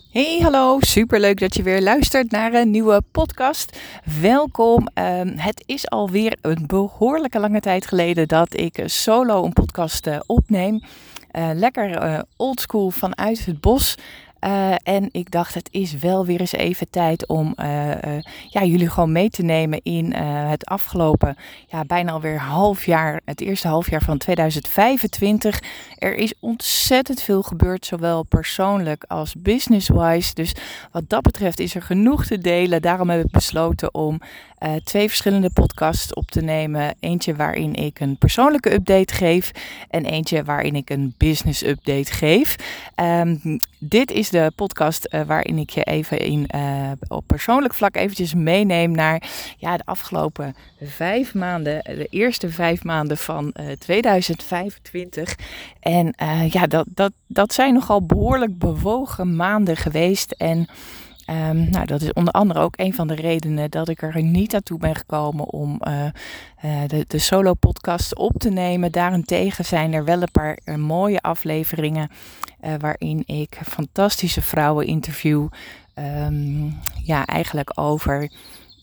Hey, hallo. Superleuk dat je weer luistert naar een nieuwe podcast. Welkom. Het is alweer een behoorlijke lange tijd geleden dat ik solo een podcast opneem. Lekker oldschool vanuit het bos. En ik dacht, het is wel weer eens even tijd om jullie gewoon mee te nemen in het afgelopen, bijna alweer half jaar, het eerste halfjaar van 2025. Er is ontzettend veel gebeurd, zowel persoonlijk als business-wise. Dus wat dat betreft is er genoeg te delen. Daarom heb ik besloten om 2 verschillende podcasts op te nemen. Eentje waarin ik een persoonlijke update geef en eentje waarin ik een business update geef. Dit is de podcast waarin ik je even op persoonlijk vlak eventjes meeneem naar de afgelopen 5 maanden. De eerste 5 maanden van 2025. En dat zijn nogal behoorlijk bewogen maanden geweest. En dat is onder andere ook een van de redenen dat ik er niet naartoe ben gekomen om de solo podcast op te nemen. Daarentegen zijn er wel een paar mooie afleveringen waarin ik fantastische vrouwen interview. Eigenlijk over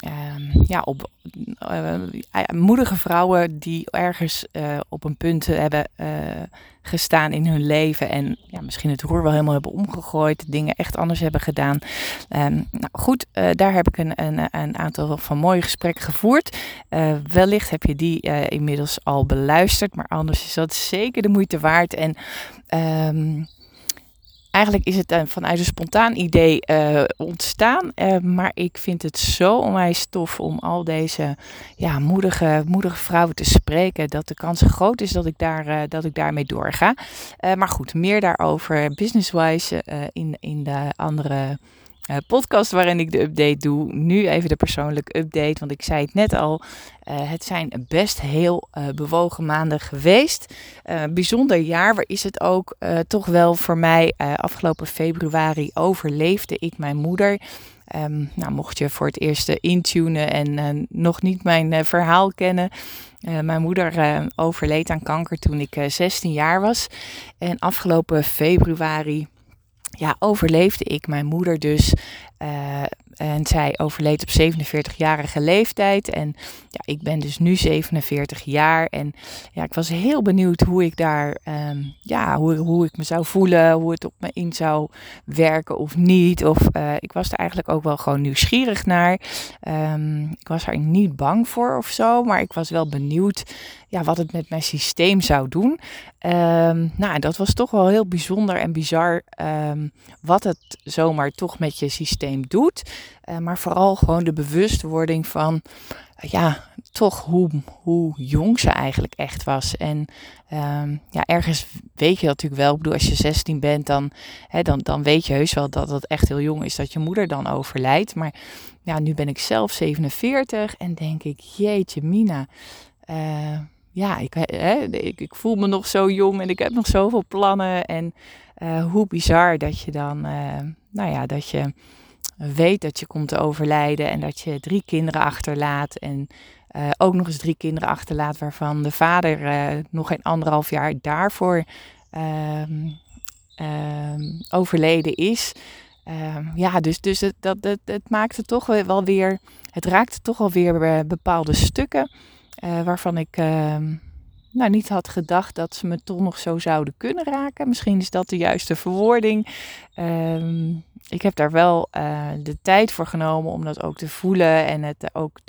moedige vrouwen die ergens op een punt hebben gestaan in hun leven en misschien het roer wel helemaal hebben omgegooid, dingen echt anders hebben gedaan. Daar heb ik een aantal van mooie gesprekken gevoerd. Wellicht heb je die inmiddels al beluisterd, maar anders is dat zeker de moeite waard. En eigenlijk is het vanuit een spontaan idee ontstaan. Maar ik vind het zo onwijs tof om al deze moedige vrouwen te spreken. Dat de kans groot is dat ik daarmee doorga. Maar goed, meer daarover business-wise in de andere podcast waarin ik de update doe. Nu even de persoonlijke update, want ik zei het net al. Het zijn best heel bewogen maanden geweest. Bijzonder jaar, waar is het ook toch wel voor mij. Afgelopen februari overleefde ik mijn moeder. Mocht je voor het eerst intunen en nog niet mijn verhaal kennen. Mijn moeder overleed aan kanker toen ik 16 jaar was. En afgelopen februari overleefde ik mijn moeder dus. En zij overleed op 47-jarige leeftijd. En ik ben dus nu 47 jaar. En ik was heel benieuwd hoe ik daar, hoe ik me zou voelen. Hoe het op me in zou werken of niet. Of ik was er eigenlijk ook wel gewoon nieuwsgierig naar. Ik was er niet bang voor of zo. Maar ik was wel benieuwd wat het met mijn systeem zou doen. Dat was toch wel heel bijzonder en bizar. Wat het zomaar toch met je systeem doet. Maar vooral gewoon de bewustwording van toch hoe jong ze eigenlijk echt was. En ergens weet je dat natuurlijk wel. Ik bedoel, als je 16 bent, dan weet je heus wel dat het echt heel jong is dat je moeder dan overlijdt. Maar nu ben ik zelf 47 en denk ik, jeetje mina. Ik voel me nog zo jong en ik heb nog zoveel plannen. En hoe bizar dat je dan, dat je weet dat je komt te overlijden en dat je 3 kinderen achterlaat. En ook nog eens 3 kinderen achterlaat waarvan de vader nog geen 1,5 jaar daarvoor overleden is. Dus het maakte toch wel weer, het raakte toch wel weer bepaalde stukken. Waarvan ik niet had gedacht dat ze me toch nog zo zouden kunnen raken. Misschien is dat de juiste verwoording. Ik heb daar wel de tijd voor genomen om dat ook te voelen en het ook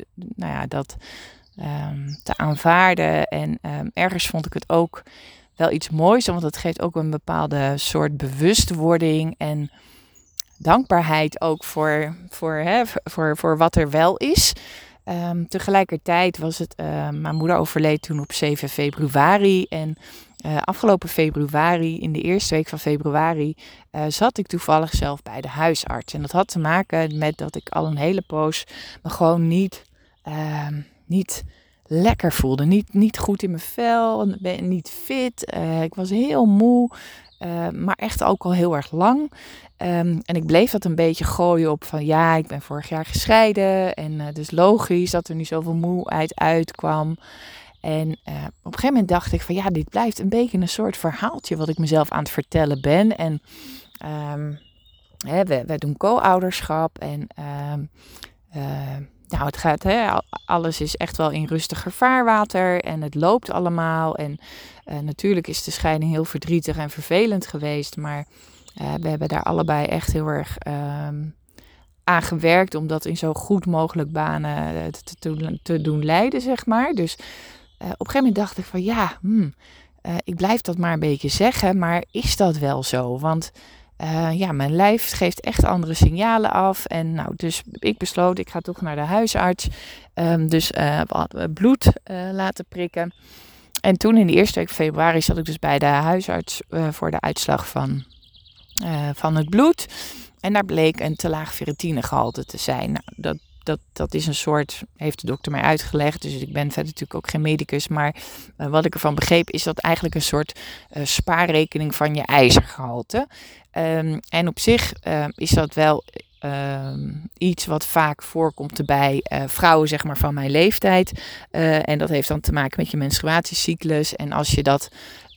te aanvaarden. En ergens vond ik het ook wel iets moois, want het geeft ook een bepaalde soort bewustwording en dankbaarheid ook voor wat er wel is. Tegelijkertijd was het, mijn moeder overleed toen op 7 februari en afgelopen februari, in de eerste week van februari, zat ik toevallig zelf bij de huisarts. En dat had te maken met dat ik al een hele poos me gewoon niet lekker voelde. Niet goed in mijn vel, niet fit. Ik was heel moe, maar echt ook al heel erg lang. En ik bleef dat een beetje gooien op van ik ben vorig jaar gescheiden. En dus logisch dat er nu zoveel moeheid uitkwam. En op een gegeven moment dacht ik van dit blijft een beetje een soort verhaaltje wat ik mezelf aan het vertellen ben. En we doen co-ouderschap en nou, het gaat, alles is echt wel in rustiger vaarwater en het loopt allemaal. En natuurlijk is de scheiding heel verdrietig en vervelend geweest, maar we hebben daar allebei echt heel erg aan gewerkt om dat in zo goed mogelijk banen te doen leiden, zeg maar. Dus op een gegeven moment dacht ik van ik blijf dat maar een beetje zeggen, maar is dat wel zo? Want mijn lijf geeft echt andere signalen af. En nou, dus ik besloot, ik ga toch naar de huisarts. We hadden bloed laten prikken. En toen in de eerste week van februari zat ik dus bij de huisarts voor de uitslag van het bloed. En daar bleek een te laag ferritinegehalte te zijn. Nou, dat is een soort, heeft de dokter mij uitgelegd. Dus ik ben verder natuurlijk ook geen medicus. Maar wat ik ervan begreep is dat eigenlijk een soort spaarrekening van je ijzergehalte. En op zich is dat wel iets wat vaak voorkomt bij vrouwen zeg maar, van mijn leeftijd. En dat heeft dan te maken met je menstruatiecyclus. En als je dat...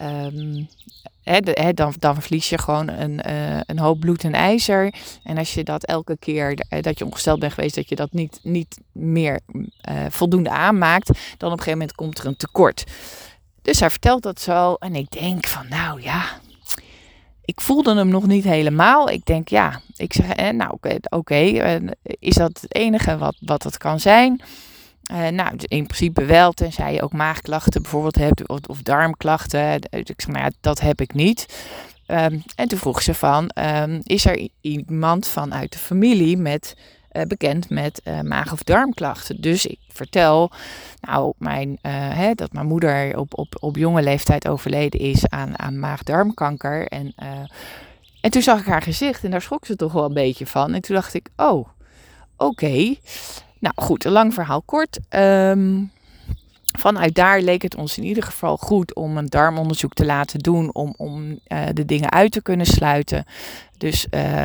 dan verlies je gewoon een hoop bloed en ijzer. En als je dat elke keer dat je ongesteld bent geweest, dat je dat niet meer voldoende aanmaakt, dan op een gegeven moment komt er een tekort. Dus hij vertelt dat zo en ik denk van ik voelde hem nog niet helemaal. Ik denk ik zeg is dat het enige wat het kan zijn? In principe wel, tenzij je ook maagklachten bijvoorbeeld hebt of darmklachten. Ik zeg, dat heb ik niet. En toen vroeg ze van, is er iemand vanuit de familie bekend met maag- of darmklachten? Dus ik vertel, dat mijn moeder op jonge leeftijd overleden is aan maag-darmkanker. En toen zag ik haar gezicht en daar schrok ze toch wel een beetje van. En toen dacht ik, oké. Nou goed, een lang verhaal kort. Vanuit daar leek het ons in ieder geval goed om een darmonderzoek te laten doen om de dingen uit te kunnen sluiten. Dus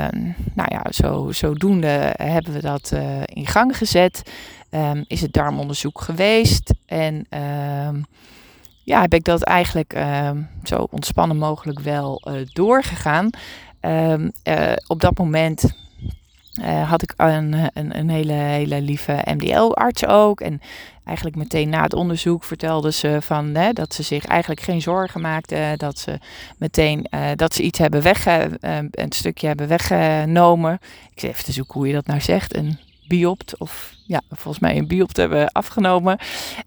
zodoende hebben we dat in gang gezet. Is het darmonderzoek geweest en heb ik dat eigenlijk zo ontspannen mogelijk wel doorgegaan. Op dat moment had ik een hele lieve MDL-arts ook. En eigenlijk meteen na het onderzoek vertelde ze dat ze zich eigenlijk geen zorgen maakte. Dat ze meteen dat ze iets hebben een stukje hebben weggenomen. Ik zit even te zoeken hoe je dat nou zegt. Een biopt of volgens mij een biopt hebben afgenomen.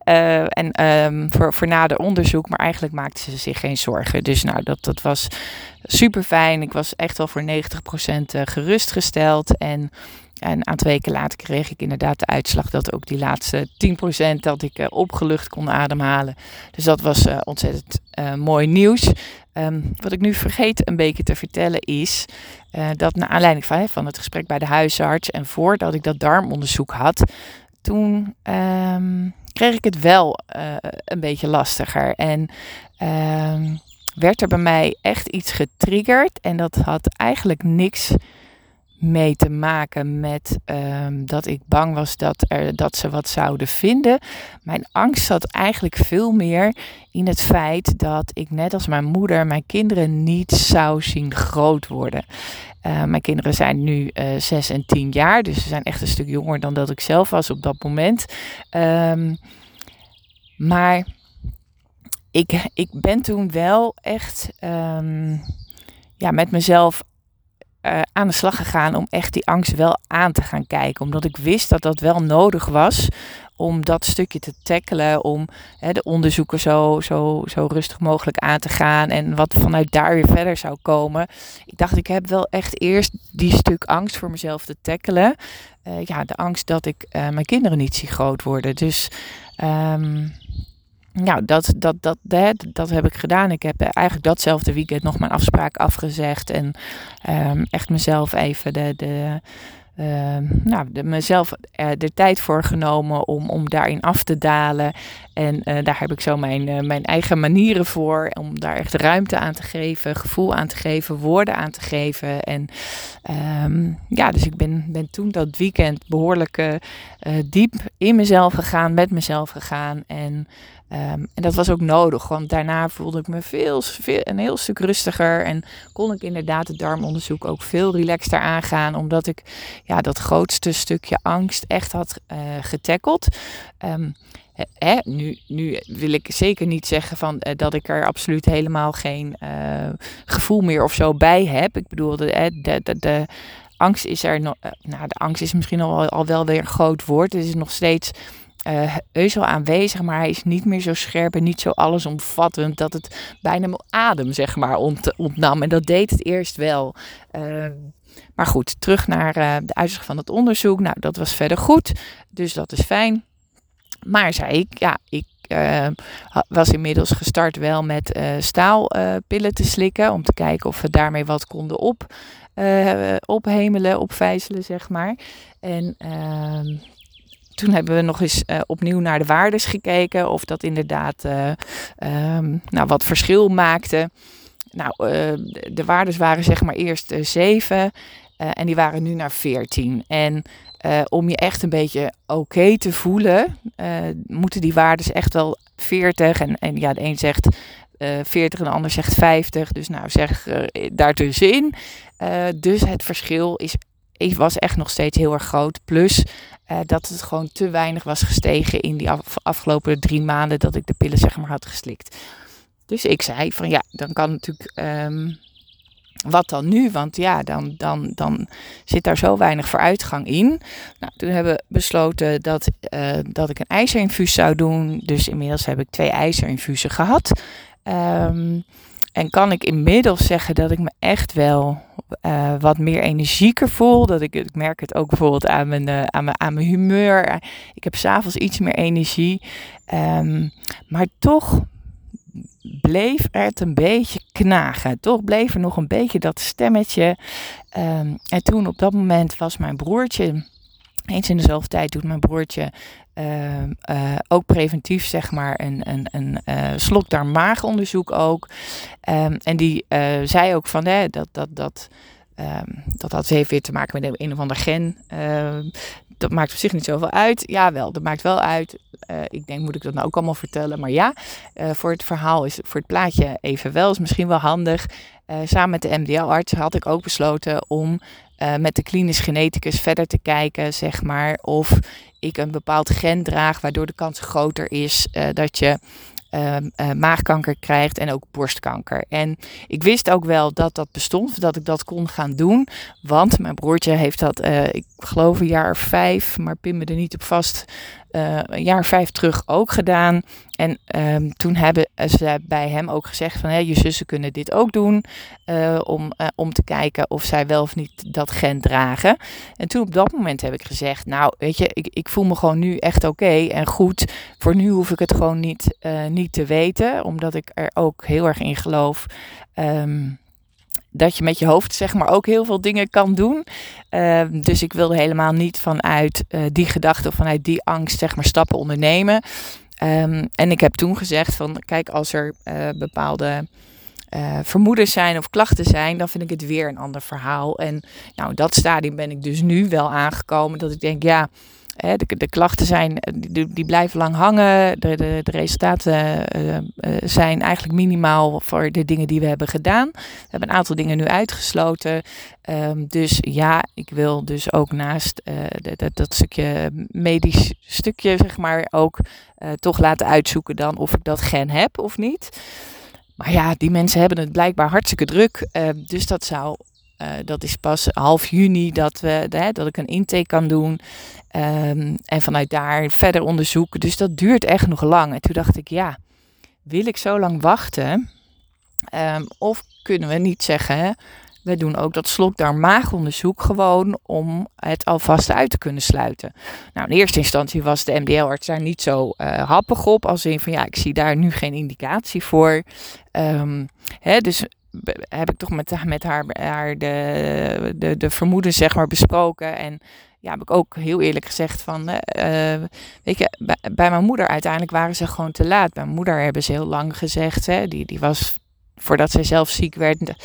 Voor nader onderzoek. Maar eigenlijk maakte ze zich geen zorgen. Dus dat was super fijn. Ik was echt wel voor 90% gerustgesteld. En een aantal weken later kreeg ik inderdaad de uitslag dat ook die laatste 10% dat ik opgelucht kon ademhalen. Dus dat was ontzettend mooi nieuws. Wat ik nu vergeet een beetje te vertellen is dat naar aanleiding van het gesprek bij de huisarts en voordat ik dat darmonderzoek had, toen kreeg ik het wel een beetje lastiger. En werd er bij mij echt iets getriggerd en dat had eigenlijk niks mee te maken met dat ik bang was dat ze wat zouden vinden. Mijn angst zat eigenlijk veel meer in het feit dat ik net als mijn moeder mijn kinderen niet zou zien groot worden. Mijn kinderen zijn nu 6 en 10 jaar, dus ze zijn echt een stuk jonger dan dat ik zelf was op dat moment. Maar ik ben toen wel echt met mezelf aan de slag gegaan om echt die angst wel aan te gaan kijken. Omdat ik wist dat dat wel nodig was om dat stukje te tackelen. Om de onderzoeken zo rustig mogelijk aan te gaan. En wat vanuit daar weer verder zou komen. Ik dacht, ik heb wel echt eerst die stuk angst voor mezelf te tackelen. De angst dat ik mijn kinderen niet zie groot worden. Dus dat heb ik gedaan. Ik heb eigenlijk datzelfde weekend nog mijn afspraak afgezegd. En echt mezelf even mezelf de tijd voor genomen om daarin af te dalen. En daar heb ik zo mijn eigen manieren voor. Om daar echt ruimte aan te geven, gevoel aan te geven, woorden aan te geven. En dus ik ben toen dat weekend behoorlijk diep in mezelf gegaan, met mezelf gegaan. En En dat was ook nodig, want daarna voelde ik me een heel stuk rustiger. En kon ik inderdaad het darmonderzoek ook veel relaxter aangaan. Omdat ik dat grootste stukje angst echt had getackeld. Nu wil ik zeker niet zeggen dat ik er absoluut helemaal geen gevoel meer of zo bij heb. Ik bedoel, de angst is er nog. De angst is misschien al wel weer een groot woord. Het is nog steeds heus wel aanwezig, maar hij is niet meer zo scherp en niet zo allesomvattend dat het bijna mijn adem, zeg maar, ontnam. En dat deed het eerst wel. Maar goed, terug naar de uitslag van het onderzoek. Nou, dat was verder goed, dus dat is fijn. Maar zei ik, was inmiddels gestart wel met staalpillen te slikken. Om te kijken of we daarmee wat konden ophemelen, opvijzelen, zeg maar. En toen hebben we nog eens opnieuw naar de waardes gekeken. Of dat inderdaad wat verschil maakte. Nou, de waardes waren zeg maar eerst 7. En die waren nu naar 14. En om je echt een beetje oké te voelen, moeten die waardes echt wel 40. En de een zegt 40 en de ander zegt 50. Dus nou zeg daartussenin. Dus het verschil was echt nog steeds heel erg groot. Plus dat het gewoon te weinig was gestegen in die afgelopen 3 maanden dat ik de pillen zeg maar had geslikt. Dus ik zei van dan kan natuurlijk... wat dan nu? Want dan zit daar zo weinig vooruitgang in. Nou, toen hebben we besloten dat ik een ijzerinfuus zou doen. Dus inmiddels heb ik 2 ijzerinfusen gehad. En kan ik inmiddels zeggen dat ik me echt wel wat meer energieker voel. Ik merk het ook bijvoorbeeld aan mijn humeur. Ik heb 's avonds iets meer energie. Maar toch bleef het een beetje knagen. Toch bleef er nog een beetje dat stemmetje. En toen op dat moment was mijn broertje... Eens in dezelfde tijd doet mijn broertje ook preventief zeg maar een slokdarm-maagonderzoek ook. En die zei ook van dat had heeft weer te maken met een of ander gen. Dat maakt op zich niet zoveel uit. Jawel, dat maakt wel uit. Ik denk, moet ik dat nou ook allemaal vertellen? Maar voor het verhaal voor het plaatje even wel. Is misschien wel handig. Samen met de MDL-arts had ik ook besloten om met de klinisch geneticus verder te kijken, zeg maar, of ik een bepaald gen draag, waardoor de kans groter is dat je maagkanker krijgt en ook borstkanker. En ik wist ook wel dat dat bestond, dat ik dat kon gaan doen. Want mijn broertje heeft dat, ik geloof een jaar of 5, maar pin me er niet op vast, een jaar of 5 terug ook gedaan. En toen hebben ze bij hem ook gezegd van je zussen kunnen dit ook doen. Om te kijken of zij wel of niet dat gen dragen. En toen op dat moment heb ik gezegd, nou weet je, ik voel me gewoon nu echt oké en goed. Voor nu hoef ik het gewoon niet te weten. Omdat ik er ook heel erg in geloof dat je met je hoofd zeg maar ook heel veel dingen kan doen. Dus ik wilde helemaal niet vanuit die gedachte of vanuit die angst zeg maar stappen ondernemen. En ik heb toen gezegd van kijk, als er bepaalde vermoedens zijn of klachten zijn, dan vind ik het weer een ander verhaal. En nou, in dat stadium ben ik dus nu wel aangekomen dat ik denk de klachten zijn, die blijven lang hangen. De resultaten zijn eigenlijk minimaal voor de dingen die we hebben gedaan. We hebben een aantal dingen nu uitgesloten. Dus ik wil dus ook naast dat stukje medisch stukje, zeg maar, ook toch laten uitzoeken dan of ik dat gen heb of niet. Maar die mensen hebben het blijkbaar hartstikke druk. Dus dat is pas half juni dat ik een intake kan doen. En vanuit daar verder onderzoeken. Dus dat duurt echt nog lang. En toen dacht ik, wil ik zo lang wachten? Of kunnen we niet zeggen, we doen ook dat slokdarm-maagonderzoek gewoon om het alvast uit te kunnen sluiten. Nou, in eerste instantie was de MDL-arts daar niet zo happig op. Als in van ik zie daar nu geen indicatie voor. Dus heb ik toch met haar de vermoedens zeg maar besproken. En heb ik ook heel eerlijk gezegd van, weet je, bij mijn moeder uiteindelijk waren ze gewoon te laat. Bij mijn moeder hebben ze heel lang gezegd, die was, voordat zij zelf ziek werd,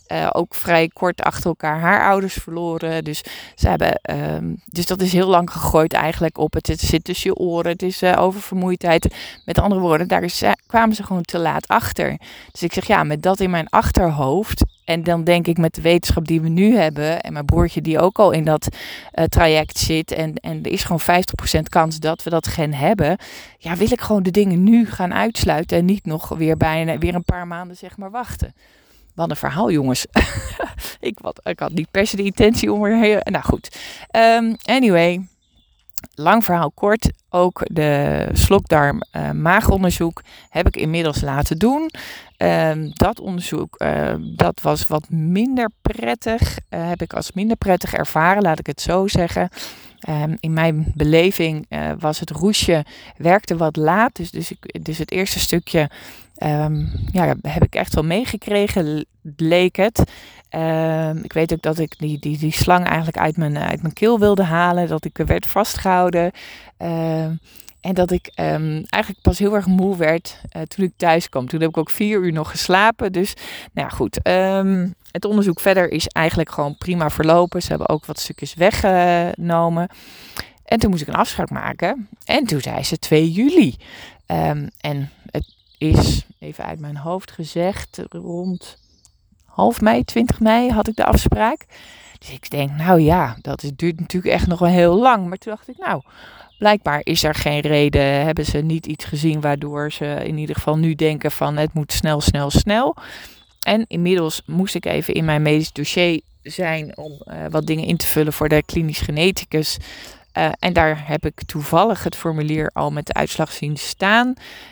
Ook vrij kort achter elkaar haar ouders verloren. Dus ze hebben, dus dat is heel lang gegooid eigenlijk op. Het zit tussen je oren. Het is oververmoeidheid. Met andere woorden, kwamen ze gewoon te laat achter. Dus ik zeg met dat in mijn achterhoofd. En dan denk ik met de wetenschap die we nu hebben. En mijn broertje die ook al in dat traject zit. En er is gewoon 50% kans dat we dat gen hebben. Ja, wil ik gewoon de dingen nu gaan uitsluiten. En niet nog weer een paar maanden wachten. Wat een verhaal, jongens. Ik had niet per se de intentie om er... Nou goed. Anyway, lang verhaal kort. Ook de slokdarm maagonderzoek heb ik inmiddels laten doen. Dat onderzoek, dat was wat minder prettig. Heb ik als minder prettig ervaren, laat ik het zo zeggen. In mijn beleving was het roesje, werkte wat laat. Dus het eerste stukje heb ik echt wel meegekregen, leek het. Ik weet ook dat ik die slang eigenlijk uit mijn keel wilde halen. Dat ik werd vastgehouden. En dat ik eigenlijk pas heel erg moe werd toen ik thuis kwam. Toen heb ik ook 4 uur nog geslapen. Dus nou ja, goed. Het onderzoek verder is eigenlijk gewoon prima verlopen. Ze hebben ook wat stukjes weggenomen. En toen moest ik een afspraak maken. En toen zei ze 2 juli. En het is, even uit mijn hoofd gezegd, rond half mei, 20 mei had ik de afspraak. Dus ik denk, dat duurt natuurlijk echt nog wel heel lang. Maar toen dacht ik, blijkbaar is er geen reden. Hebben ze niet iets gezien waardoor ze in ieder geval nu denken van het moet snel. En inmiddels moest ik even in mijn medisch dossier zijn om wat dingen in te vullen voor de klinisch geneticus. En daar heb ik toevallig het formulier al met de uitslag zien staan.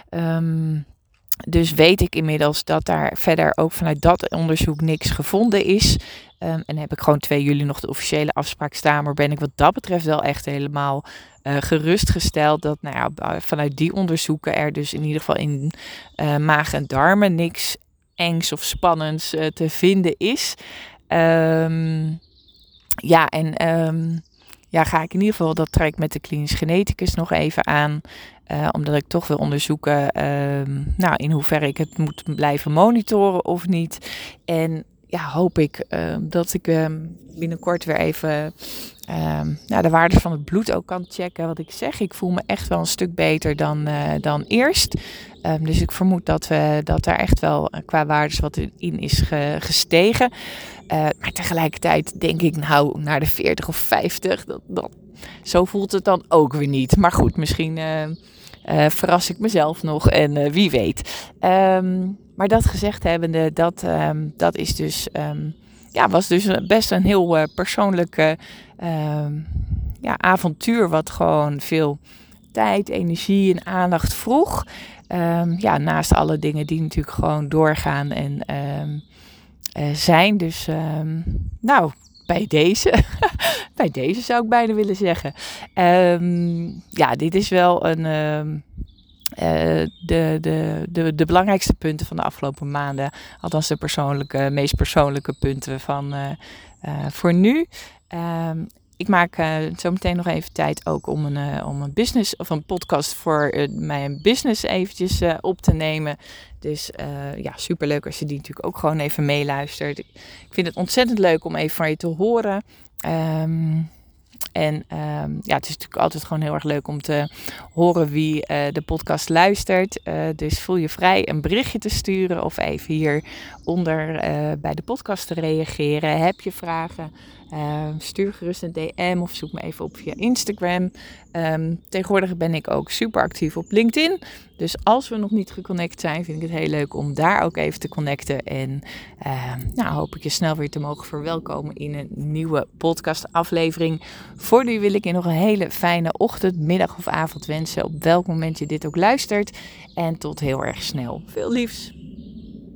Dus weet ik inmiddels dat daar verder ook vanuit dat onderzoek niks gevonden is. En heb ik gewoon 2 juli nog de officiële afspraak staan. Maar ben ik wat dat betreft wel echt helemaal gerustgesteld dat vanuit die onderzoeken er dus in ieder geval in maag en darmen niks engs of spannends te vinden is. Ga ik in ieder geval dat traject met de klinisch geneticus nog even aan. Omdat ik toch wil onderzoeken in hoeverre ik het moet blijven monitoren of niet. En hoop ik dat ik binnenkort weer even de waardes van het bloed ook kan checken. Wat ik zeg, ik voel me echt wel een stuk beter dan eerst. Dus ik vermoed dat daar echt wel qua waardes wat in is gestegen. Maar tegelijkertijd denk ik naar de 40 of 50, zo voelt het dan ook weer niet. Maar goed, misschien verras ik mezelf nog en wie weet. Maar dat gezegd hebbende, dat is dus, was dus best een heel persoonlijke avontuur. Wat gewoon veel tijd, energie en aandacht vroeg. Naast alle dingen die natuurlijk gewoon doorgaan en zijn. Dus bij deze. Bij deze zou ik bijna willen zeggen. Dit is wel een... De belangrijkste punten van de afgelopen maanden. Althans de meest persoonlijke punten van voor nu. Ik maak zo meteen nog even tijd ook om een business of een podcast voor mijn business eventjes op te nemen. Dus superleuk als je die natuurlijk ook gewoon even meeluistert. Ik vind het ontzettend leuk om even van je te horen. Het is natuurlijk altijd gewoon heel erg leuk om te horen wie de podcast luistert. Dus voel je vrij een berichtje te sturen of even hieronder bij de podcast te reageren. Heb je vragen? Stuur gerust een DM of zoek me even op via Instagram. Tegenwoordig ben ik ook super actief op LinkedIn. Dus als we nog niet geconnect zijn, vind ik het heel leuk om daar ook even te connecten. En hoop ik je snel weer te mogen verwelkomen in een nieuwe podcastaflevering. Voor nu wil ik je nog een hele fijne ochtend, middag of avond wensen. Op welk moment je dit ook luistert. En tot heel erg snel. Veel liefs.